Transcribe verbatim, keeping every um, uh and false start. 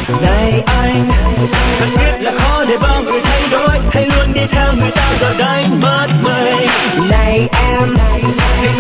Này anh, thật biết là khó để bao người thay đổi, hay luôn đi theo người ta rồi đánh mất mây. Này em,